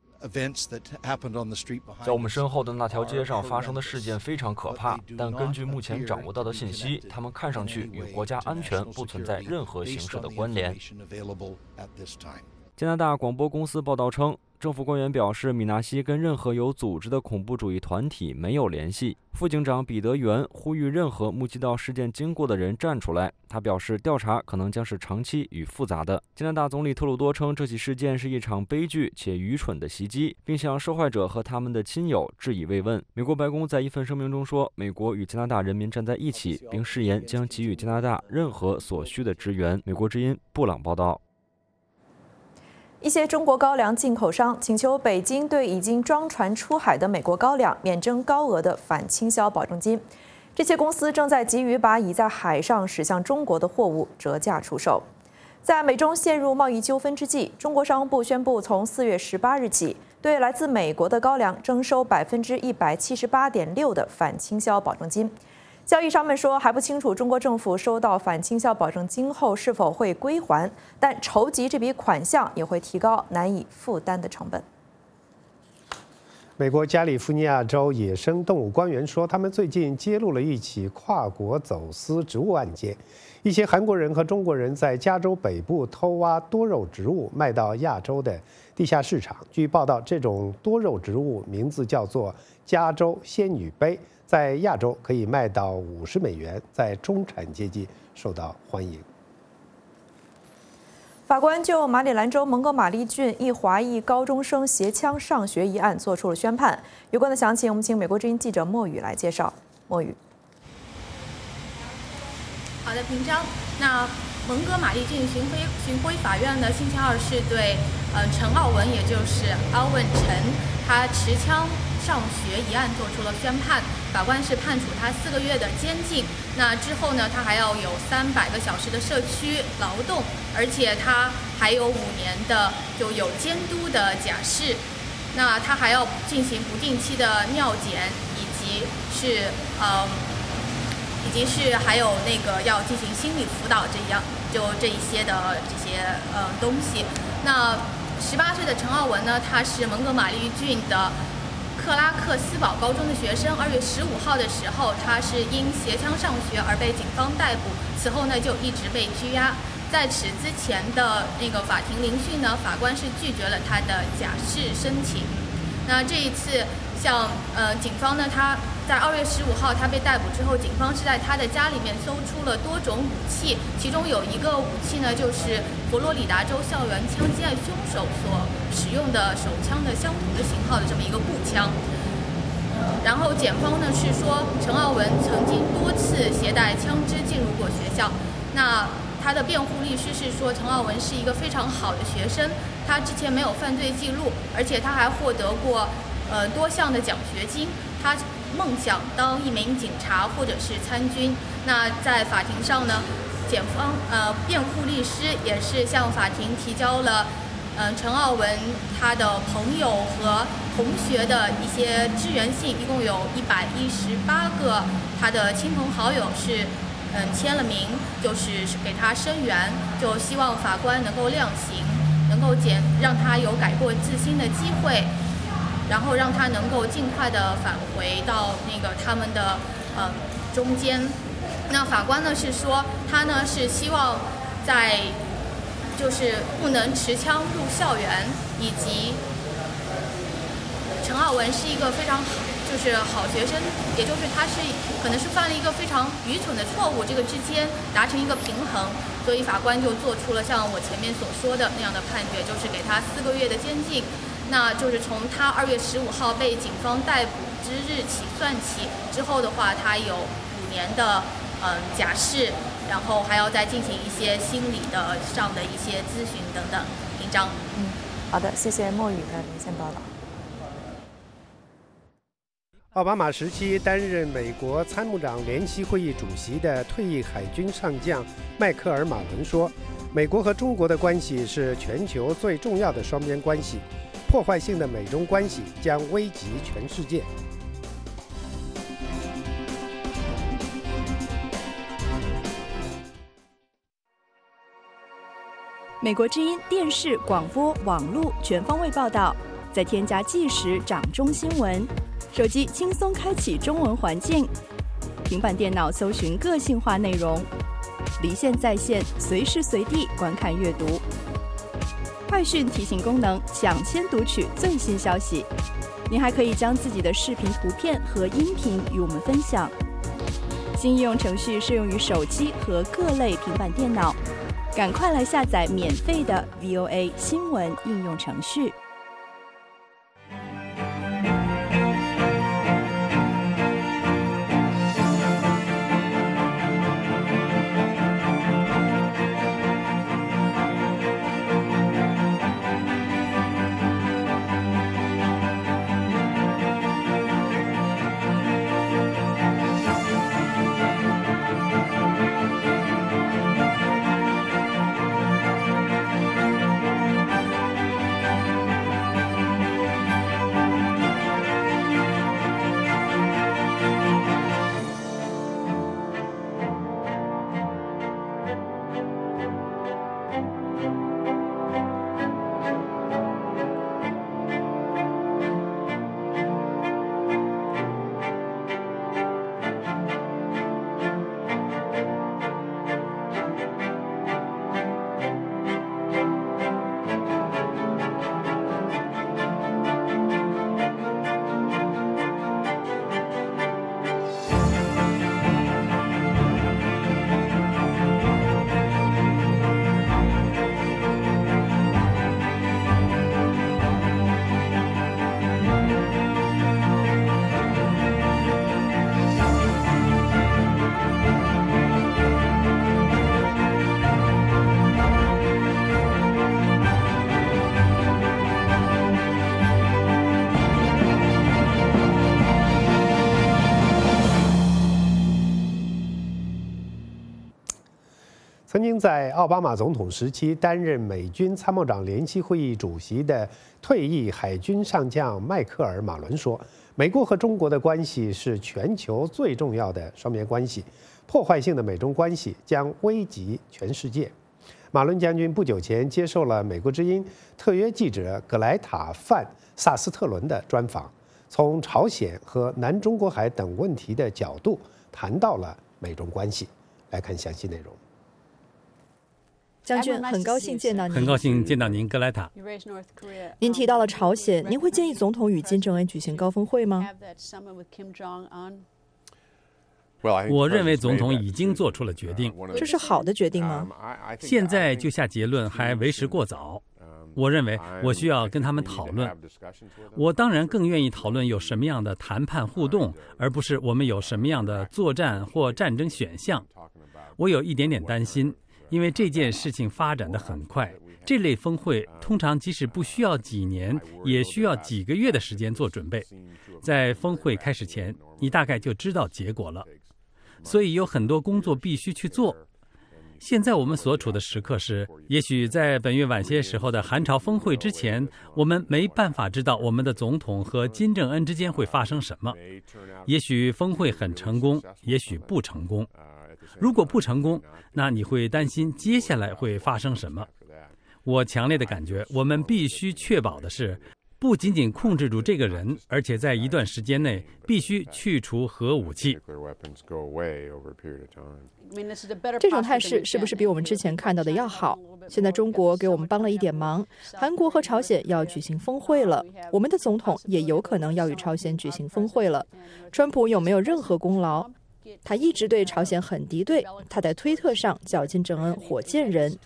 在我们身后的那条街上发生的事件非常可怕，但根据目前掌握到的信息，他们看上去与国家安全不存在任何形式的关联。 加拿大广播公司报道称，政府官员表示，米纳西跟任何有组织的恐怖主义团体没有联系。副警长彼得元呼吁任何目击到事件经过的人站出来。他表示，调查可能将是长期与复杂的。加拿大总理特鲁多称，这起事件是一场悲剧且愚蠢的袭击，并向受害者和他们的亲友致以慰问。美国白宫在一份声明中说，美国与加拿大人民站在一起，并誓言将给予加拿大任何所需的支援。美国之音布朗报道。 一些中国高粱进口商请求北京对已经装船出海的美国高粱免征高额的反倾销保证金。这些公司正在急于把已在海上驶向中国的货物折价出售。在美中陷入贸易纠纷之际，中国商务部宣布，从四月十八日起，对来自美国的高粱征收百分之一百七十八点六的反倾销保证金。交易商们说，还不清楚中国政府收到反倾销保证金后是否会归还，但筹集这笔款项也会提高难以负担的成本。 美国加利福尼亚州野生动物官员说，他们最近揭露了一起跨国走私植物案件。一些韩国人和中国人在加州北部偷挖多肉植物，卖到亚洲的地下市场。据报道，这种多肉植物名字叫做加州仙女杯，在亚洲可以卖到五十美元，在中产阶级受到欢迎。 法官就马里兰州蒙哥马利郡一华裔高中生携枪上学一案作出了宣判。有关的详情，我们请美国之音记者莫宇来介绍。莫宇。 好的，平章。那蒙哥马利郡巡回巡回法院呢，星期二是对呃陈奥文，也就是奥文陈，他持枪上学一案做出了宣判。法官是判处他四个月的监禁。那之后呢，他还要有三百个小时的社区劳动，而且他还有五年的就有监督的假释。那他还要进行不定期的尿检，以及是呃。以及是还有那个要进行心理辅导这样就这一些的这些呃东西。那十八岁的陈奥文呢，他是蒙哥马利郡的克拉克斯堡高中的学生。二月十五号的时候，他是因携枪上学而被警方逮捕，此后呢就一直被拘押。在此之前的那个法庭聆讯呢，法官是拒绝了他的假释申请。那这一次，像呃警方呢，他在二月十五号他被逮捕之后，警方是在他的家里面搜出了多种武器，其中有一个武器呢，就是佛罗里达州校园枪击案凶手所使用的手枪的相同的型号的这么一个步枪。然后检方呢是说，陈奥文曾经多次携带枪支进入过学校。那他的辩护律师是说，陈奥文是一个非常好的学生，他之前没有犯罪记录，而且他还获得过呃多项的奖学金。他梦想当一名警察或者是参军。那在法庭上呢，检方呃辩护律师也是向法庭提交了嗯、呃、陈奥文他的朋友和同学的一些支援信，一共有一百一十八个他的亲朋好友是嗯签了名，就是给他声援，就希望法官能够量刑，能够减让他有改过自新的机会。然后让他能够尽快的返回到那个他们的呃中间。那法官呢是说，他呢是希望在就是不能持枪入校园，以及陈奥文是一个非常就是好学生，也就是他是可能是犯了一个非常愚蠢的错误，这个之间达成一个平衡。所以法官就做出了像我前面所说的那样的判决，就是给他四个月的监禁。那就是从他二月十五号被警方逮捕之日起算起，之后的话，他有五年的嗯假释，然后还要再进行一些心理的上的一些咨询等等。平章。 嗯，好的，谢谢莫宇的连线报道。 奥巴马时期担任美国参谋长联席会议主席的退役海军上将迈克尔·马文说，美国和中国的关系是全球最重要的双边关系。破坏性的美中关系将危及全世界。 美国之音电视、广播、网络全方位报道，再添加即时掌中新闻，手机轻松开启中文环境，平板电脑搜寻个性化内容，离线在线，随时随地观看阅读。 快讯提醒功能，抢先读取最新消息。您还可以将自己的视频、图片和音频与我们分享。新应用程序适用于手机和各类平板电脑，赶快来下载免费的 V O A 新闻应用程序。 曾经在奥巴马总统时期担任美军参谋长联席会议主席的退役海军上将迈克尔·马伦说，美国和中国的关系是全球最重要的双边关系，破坏性的美中关系将危及全世界。马伦将军不久前接受了美国之音特约记者格莱塔·范萨斯特伦的专访，从朝鲜和南中国海等问题的角度谈到了美中关系。来看详细内容。 将军，很高兴见到您。 很高兴见到您，格莱塔。 您提到了朝鲜，您会建议总统与金正恩举行高峰会吗？ 我认为总统已经做出了决定。 这是好的决定吗？ 现在就下结论还为时过早。我认为我需要跟他们讨论。我当然更愿意讨论有什么样的谈判互动，而不是我们有什么样的作战或战争选项。我有一点点担心。因为这件事情发展得很快，这类峰会通常即使不需要几年，也需要几个月的时间做准备。在峰会开始前，你大概就知道结果了。所以有很多工作必须去做。现在我们所处的时刻是，也许在本月晚些时候的韩朝峰会之前，我们没办法知道我们的总统和金正恩之间会发生什么。也许峰会很成功，也许不成功。如果不成功，那你会担心接下来会发生什么？我强烈的感觉，我们必须确保的是，不仅仅控制住这个人，而且在一段时间内必须去除核武器。 这种态势是不是比我们之前看到的要好？现在中国给我们帮了一点忙，韩国和朝鲜要举行峰会了，我们的总统也有可能要与朝鲜举行峰会了。川普有没有任何功劳？他一直对朝鲜很敌对，他在推特上叫金正恩火箭人。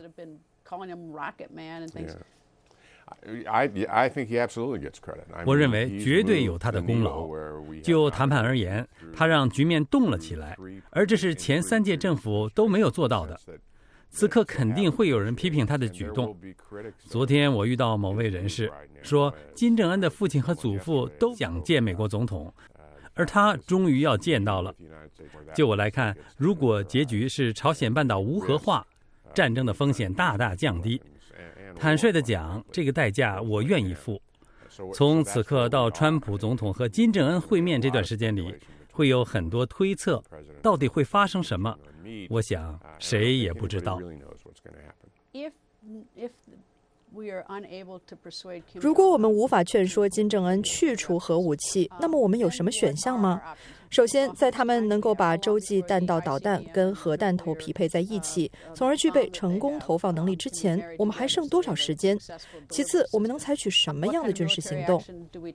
我认为绝对有他的功劳。就谈判而言，他让局面动了起来，而这是前三届政府都没有做到的。此刻肯定会有人批评他的举动。昨天我遇到某位人士说，金正恩的父亲和祖父都想见美国总统，而他终于要见到了。就我来看，如果结局是朝鲜半岛无核化，战争的风险大大降低。坦率地讲，这个代价我愿意付。从此刻到川普总统和金正恩会面这段时间里，会有很多推测，到底会发生什么？我想谁也不知道。 如果我们无法劝说金正恩去除核武器，那么我们有什么选项吗？ 首先，在他们能够把洲际弹道导弹跟核弹头匹配在一起，从而具备成功投放能力之前，我们还剩多少时间？其次，我们能采取什么样的军事行动？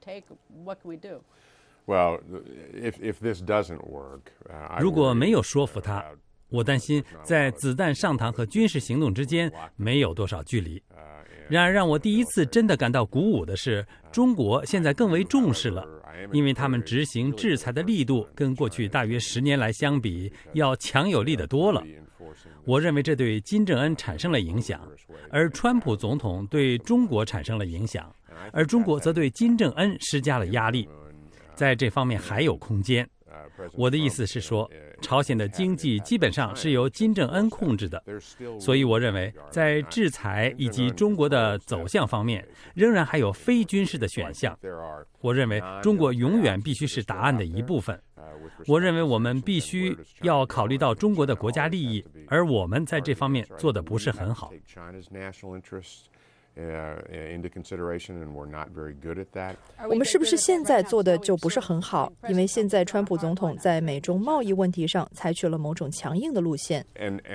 Well, if if this doesn't work, 如果没有说服他，我担心在子弹上膛和军事行动之间没有多少距离。然而，让我第一次真的感到鼓舞的是，中国现在更为重视了，因为他们执行制裁的力度跟过去大约十年来相比要强有力的多了。我认为这对金正恩产生了影响，而川普总统对中国产生了影响，而中国则对金正恩施加了压力。在这方面还有空间。我的意思是说，朝鲜的经济基本上是由金正恩控制的，所以我认为在制裁以及中国的走向方面，仍然还有非军事的选项。我认为中国永远必须是答案的一部分。我认为我们必须要考虑到中国的国家利益，而我们在这方面做得不是很好。 我们是不是现在做的就不是很好？因为现在川普总统在美中贸易问题上采取了某种强硬的路线。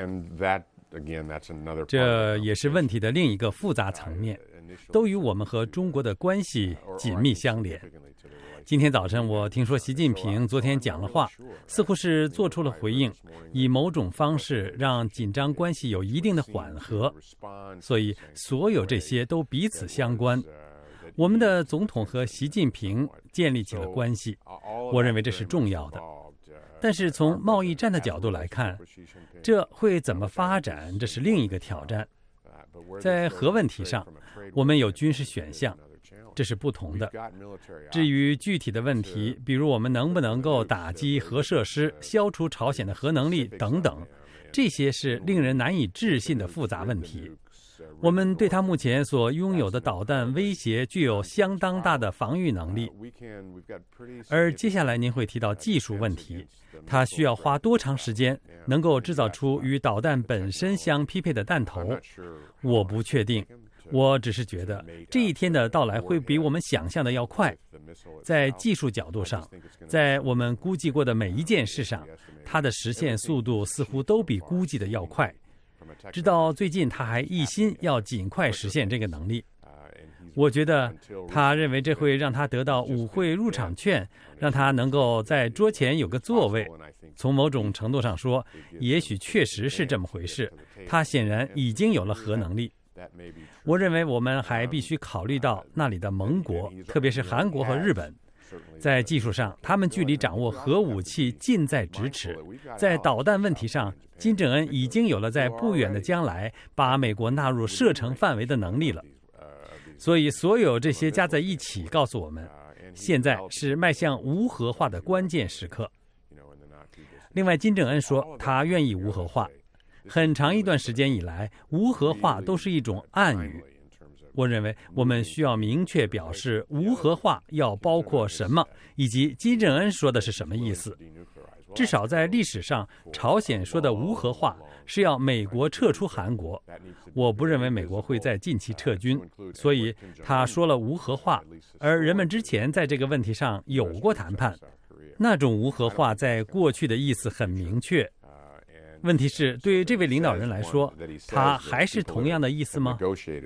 这也是问题的另一个复杂层面，都与我们和中国的关系紧密相连。今天早晨我听说习近平昨天讲了话，似乎是做出了回应，以某种方式让紧张关系有一定的缓和。所以所有这些都彼此相关。我们的总统和习近平建立起了关系，我认为这是重要的。但是从贸易战的角度来看，这会怎么发展，这是另一个挑战。在核问题上，我们有军事选项，这是不同的。至于具体的问题，比如我们能不能够打击核设施、消除朝鲜的核能力等等，这些是令人难以置信的复杂问题。我们对他目前所拥有的导弹威胁具有相当大的防御能力。而接下来您会提到技术问题，它需要花多长时间能够制造出与导弹本身相匹配的弹头？我不确定。我只是觉得这一天的到来会比我们想象的要快。在技术角度上，在我们估计过的每一件事上，它的实现速度似乎都比估计的要快。直到最近，他还一心要尽快实现这个能力。我觉得他认为这会让他得到舞会入场券，让他能够在桌前有个座位。从某种程度上说，也许确实是这么回事。他显然已经有了核能力。我认为我们还必须考虑到那里的盟国，特别是韩国和日本。在技术上，他们距离掌握核武器近在咫尺。在导弹问题上，金正恩已经有了在不远的将来把美国纳入射程范围的能力了。所以，所有这些加在一起，告诉我们，现在是迈向无核化的关键时刻。另外，金正恩说他愿意无核化。很长一段时间以来，无核化都是一种暗语。我认为我们需要明确表示无核化要包括什么，以及金正恩说的是什么意思。至少在历史上，朝鲜说的无核化是要美国撤出韩国。我不认为美国会在近期撤军，所以他说了无核化。而人们之前在这个问题上有过谈判，那种无核化在过去的意思很明确。问题是，对这位领导人来说，他还是同样的意思吗？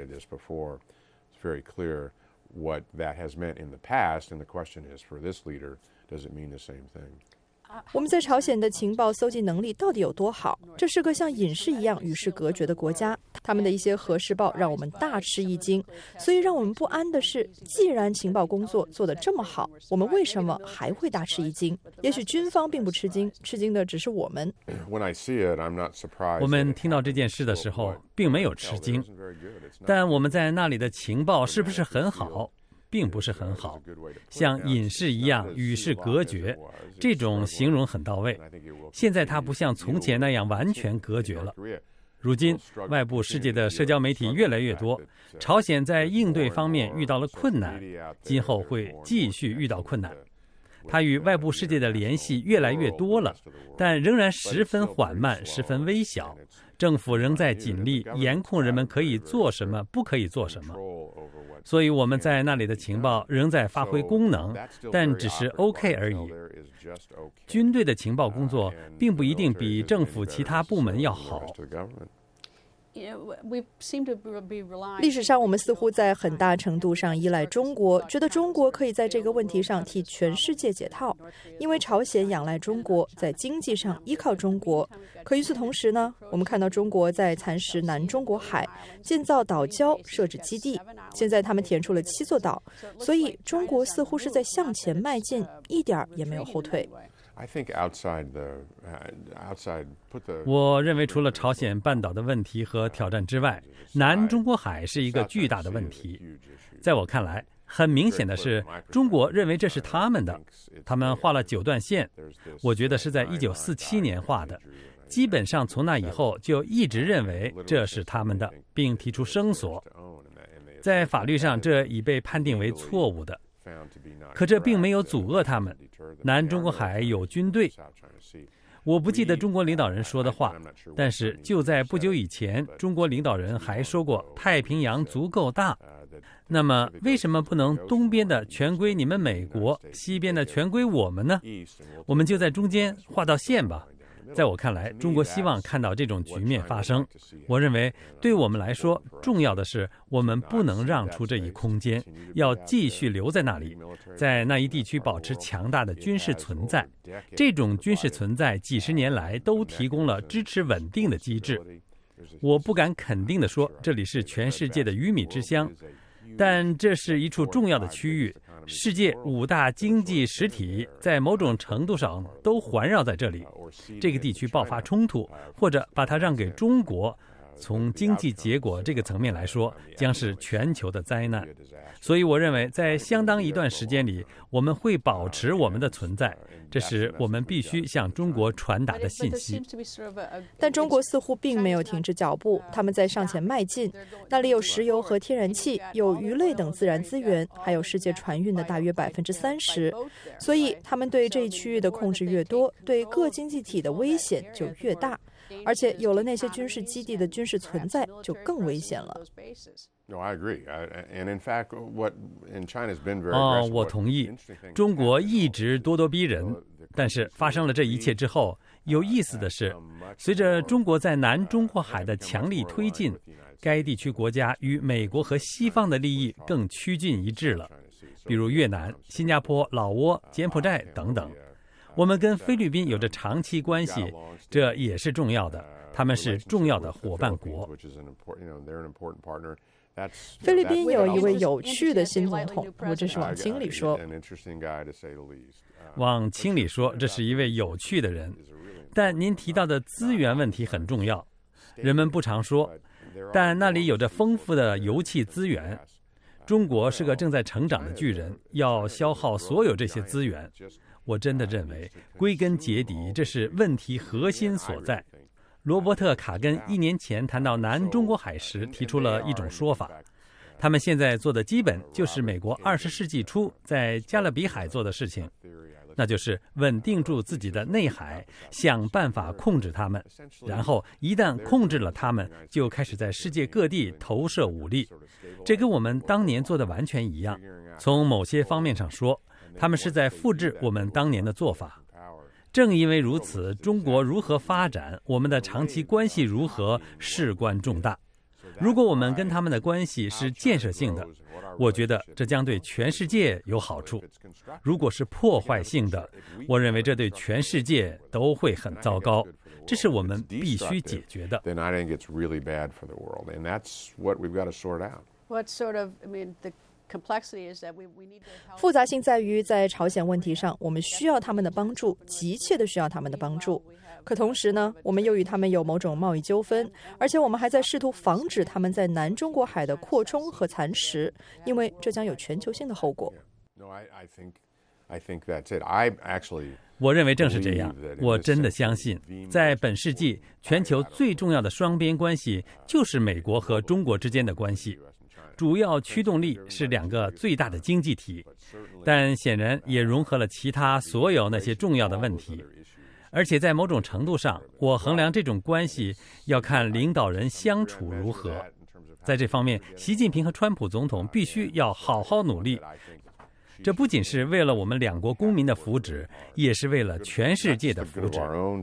我们在朝鲜的情报搜集能力到底有多好？这是个像隐士一样与世隔绝的国家，他们的一些核试爆让我们大吃一惊。所以让我们不安的是，既然情报工作做得这么好，我们为什么还会大吃一惊？也许军方并不吃惊，吃惊的只是我们。 我们听到这件事的时候，并没有吃惊，但我们在那里的情报是不是很好？并不是很好，像隐士一样与世隔绝，这种形容很到位。现在它不像从前那样完全隔绝了。如今，外部世界的社交媒体越来越多，朝鲜在应对方面遇到了困难，今后会继续遇到困难。它与外部世界的联系越来越多了，但仍然十分缓慢，十分微小。 政府仍在尽力严控人们可以做什么，不可以做什么。所以我们在那里的情报仍在发挥功能，但只是 OK 而已。军队的情报工作并不一定比政府其他部门要好。 历史上，我们似乎在很大程度上依赖中国，觉得中国可以在这个问题上替全世界解套，因为朝鲜仰赖中国，在经济上依靠中国。可与此同时呢，我们看到中国在蚕食南中国海，建造岛礁，设置基地。现在他们填出了七座岛，所以中国似乎是在向前迈进，一点儿也没有后退。 我认为除了朝鲜半岛的问题和挑战之外，南中国海是一个巨大的问题。在我看来，很明显的是，中国认为这是他们的，他们画了九段线，我觉得是在一九四七年画的，基本上从那以后就一直认为这是他们的，并提出声索。在法律上，这已被判定为错误的。可这并没有阻遏他们。南中国海有军队，我不记得中国领导人说的话，但是就在不久以前，中国领导人还说过太平洋足够大。那么为什么不能东边的全归你们美国，西边的全归我们呢？我们就在中间画道线吧。在我看来，中国希望看到这种局面发生。我认为对我们来说，重要的是我们不能让出这一空间，要继续留在那里，在那一地区保持强大的军事存在。这种军事存在几十年来都提供了支持稳定的机制。我不敢肯定地说这里是全世界的鱼米之乡，但这是一处重要的区域。世界五大经济实体在某种程度上都环绕在这里。这个地区爆发冲突，或者把它让给中国，从经济结果这个层面来说，将是全球的灾难。所以我认为，在相当一段时间里，我们会保持我们的存在，这是我们必须向中国传达的信息。 但中国似乎并没有停止脚步，他们在向前迈进。那里有石油和天然气，有鱼类等自然资源，还有世界船运的大约百分之三十。所以，他们对这一区域的控制越多，对各经济体的危险就越大。而且有了那些军事基地的军事存在，就更危险了。 哦，我同意。中国一直咄咄逼人，但是发生了这一切之后，有意思的是，随着中国在南中国海的强力推进，该地区国家与美国和西方的利益更趋近一致了，比如越南、新加坡、老挝、柬埔寨等等。我们跟菲律宾有着长期关系，这也是重要的，他们是重要的伙伴国。 菲律宾有一位有趣的新总统，不过这是往轻里说。 往轻里说，这是一位有趣的人。但您提到的资源问题很重要，人们不常说，但那里有着丰富的油气资源。中国是个正在成长的巨人，要消耗所有这些资源。我真的认为，归根结底，这是问题核心所在。罗伯特·卡根一年前谈到南中国海时，提出了一种说法：他们现在做的基本就是美国二十世纪初在加勒比海做的事情，那就是稳定住自己的内海，想办法控制他们，然后一旦控制了他们，就开始在世界各地投射武力。这跟我们当年做的完全一样。从某些方面上说，他们是在复制我们当年的做法。正因为如此，中国如何发展，我们的长期关系如何，事关重大。如果我们跟他们的关系是建设性的，我觉得这将对全世界有好处；如果是破坏性的，我认为这对全世界都会很糟糕。这是我们必须解决的。 复杂性在于，在朝鲜问题上，我们需要他们的帮助，急切的需要他们的帮助。可同时呢，我们又与他们有某种贸易纠纷，而且我们还在试图防止他们在南中国海的扩充和蚕食，因为这将有全球性的后果。 我认为正是这样。我真的相信，在本世纪，全球最重要的双边关系就是美国和中国之间的关系。主要驱动力是两个最大的经济体，但显然也融合了其他所有那些重要的问题。 而且在某种程度上，我衡量这种关系要看领导人相处如何。在这方面，习近平和川普总统必须要好好努力。这不仅是为了我们两国公民的福祉，也是为了全世界的福祉。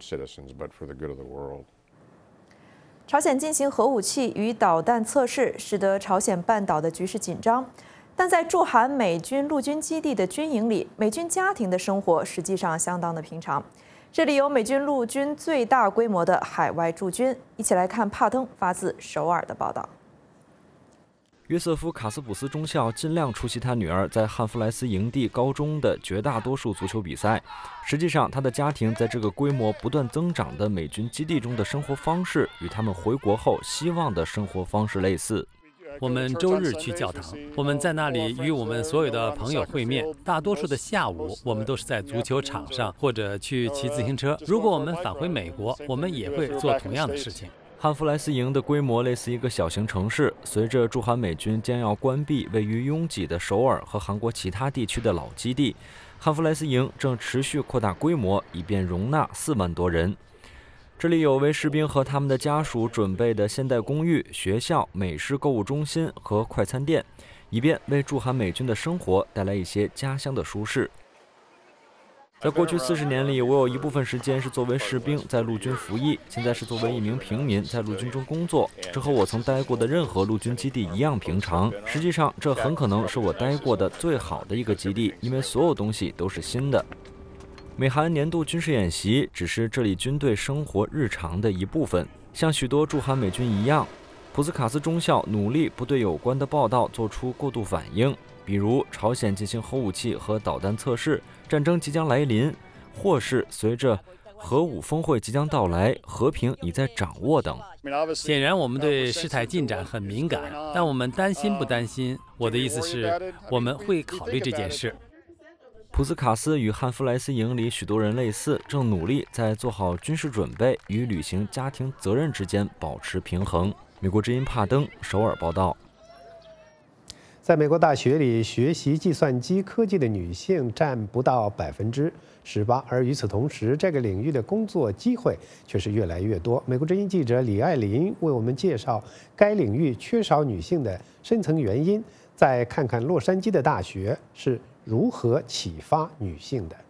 朝鲜进行核武器与导弹测试，使得朝鲜半岛的局势紧张。但在驻韩美军陆军基地的军营里，美军家庭的生活实际上相当的平常。这里有美军陆军最大规模的海外驻军。一起来看帕登发自首尔的报道。 约瑟夫·卡斯普斯中校尽量出席他女儿在汉弗莱斯营地高中的绝大多数足球比赛。实际上，他的家庭在这个规模不断增长的美军基地中的生活方式，与他们回国后希望的生活方式类似。 我们周日去教堂，我们在那里与我们所有的朋友会面。大多数的下午，我们都是在足球场上或者去骑自行车。如果我们返回美国，我们也会做同样的事情。 汉弗莱斯营的规模类似一个小型城市。随着驻韩美军将要关闭位于拥挤的首尔和韩国其他地区的老基地，汉弗莱斯营正持续扩大规模，以便容纳四万多人。这里有为士兵和他们的家属准备的现代公寓、学校、美式购物中心和快餐店，以便为驻韩美军的生活带来一些家乡的舒适。在过去四十年里，我有一部分时间是作为士兵在陆军服役，现在是作为一名平民在陆军中工作。这和我曾待过的任何陆军基地一样平常。实际上，这很可能是我待过的最好的一个基地，因为所有东西都是新的。美韩年度军事演习只是这里军队生活日常的一部分。像许多驻韩美军一样，普斯卡斯中校努力不对有关的报道做出过度反应，比如朝鲜进行核武器和导弹测试，战争即将来临，或是随着核武峰会即将到来，和平已在掌握等。 显然，我们对事态进展很敏感，但我们担心不担心？我的意思是，我们会考虑这件事。 普斯卡斯与汉弗莱斯营里许多人类似，正努力在做好军事准备与履行家庭责任之间保持平衡。美国之音帕登首尔报道。 在美国大学里学习计算机科技的女性占不到百分之十八，而与此同时，这个领域的工作机会却是越来越多。美国之音记者李爱林为我们介绍该领域缺少女性的深层原因，再看看洛杉矶的大学是如何启发女性的。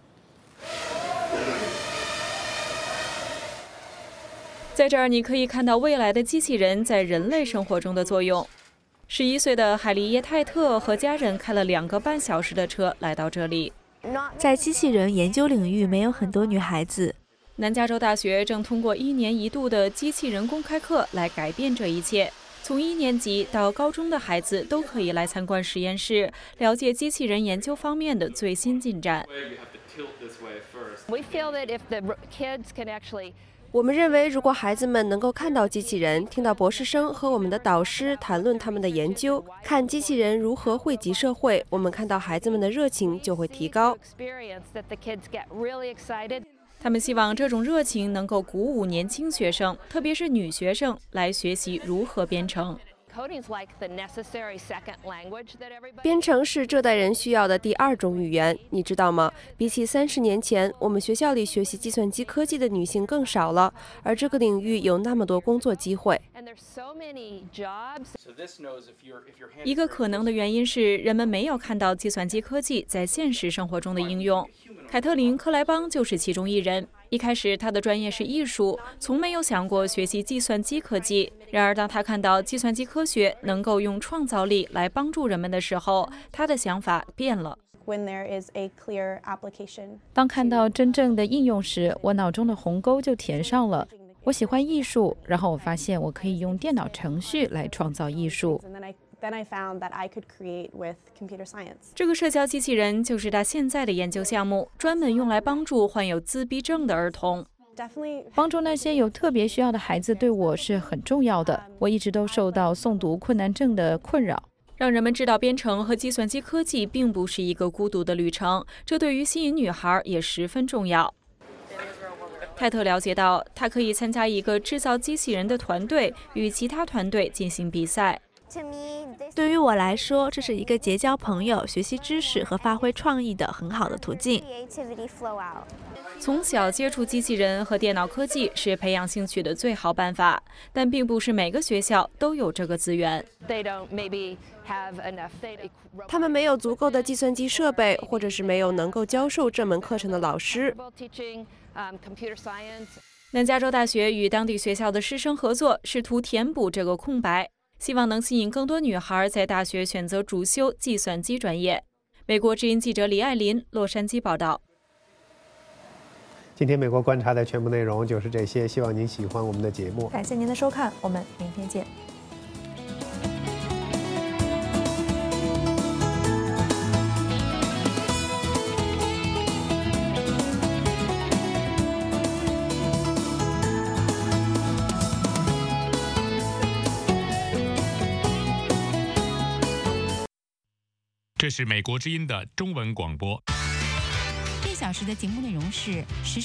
在这儿，你可以看到未来的机器人在人类生活中的作用。十一岁的海莉耶泰特和家人开了两个半小时的车来到这里。 在机器人研究领域，没有很多女孩子。 南加州大学正通过一年一度的机器人公开课来改变这一切。从一年级到高中的孩子都可以来参观实验室，了解机器人研究方面的最新进展。 我们认为，如果孩子们能够看到机器人，听到博士生和我们的导师谈论他们的研究，看机器人如何惠及社会，我们看到孩子们的热情就会提高。 他们希望这种热情能够鼓舞年轻学生，特别是女学生，来学习如何编程。 编程是这代人需要的第二种语言，你知道吗？比起三十年前，我们学校里学习计算机科技的女性更少了，而这个领域有那么多工作机会。 一个可能的原因是，人们没有看到计算机科技在现实生活中的应用。凯特琳·克莱邦就是其中一人。一开始，他的专业是艺术，从没有想过学习计算机科技。然而，当他看到计算机科学能够用创造力来帮助人们的时候，他的想法变了。 当看到真正的应用时，我脑中的红勾就填上了。我喜欢艺术，然后我发现我可以用电脑程序来创造艺术。 这个社交机器人就是他现在的研究项目，专门用来帮助患有自闭症的儿童。 帮助那些有特别需要的孩子对我是很重要的。我一直都受到诵读困难症的困扰。 让人们知道编程和计算机科技并不是一个孤独的旅程，这对于吸引女孩也十分重要。泰特了解到，他可以参加一个制造机器人的团队，与其他团队进行比赛。 对于我来说，这是一个结交朋友、学习知识和发挥创意的很好的途径。 从小接触机器人和电脑科技是培养兴趣的最好办法，但并不是每个学校都有这个资源。 他们没有足够的计算机设备，或者是没有能够教授这门课程的老师。 南加州大学与当地学校的师生合作，试图填补这个空白，希望能吸引更多女孩在大学选择主修计算机专业。美国之音记者李爱林，洛杉矶报道。 今天美国观察的全部内容就是这些，希望您喜欢我们的节目。 感谢您的收看，我们明天见。 这是美国之音的中文广播。 这小时的节目内容是时